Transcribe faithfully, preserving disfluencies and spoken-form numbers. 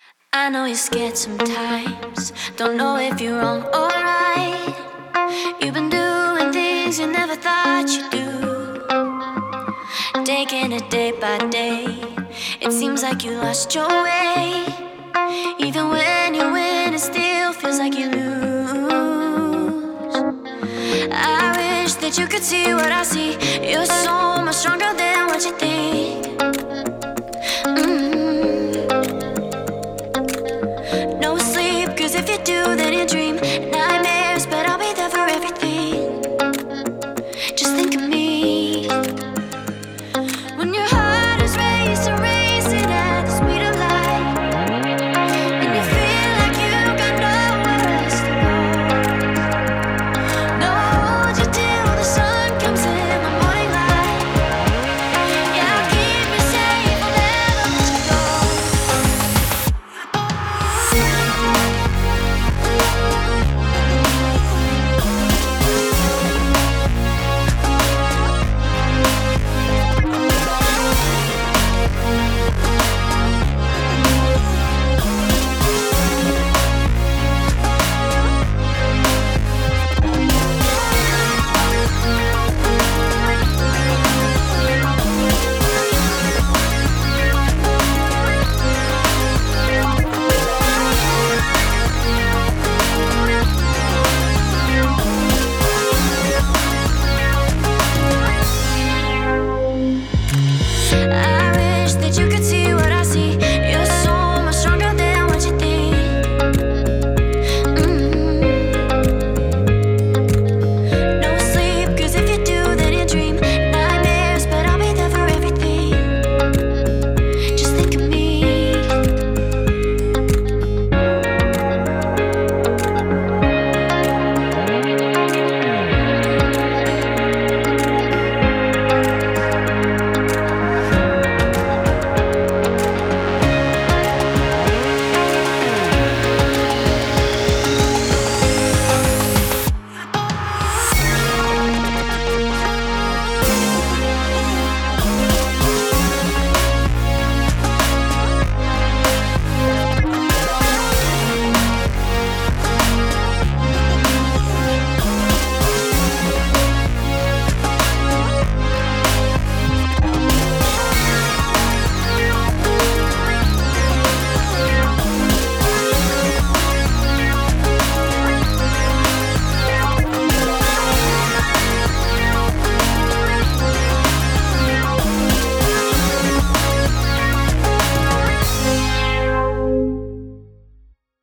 I know you're scared sometimes, don't know if you're wrong or right. You've been doing things you never thought you'd do, taking it day by day. It seems like you lost your way. Even when you win, it still feels like you lose. I wish that you could see what I see. You're so much stronger than what you think.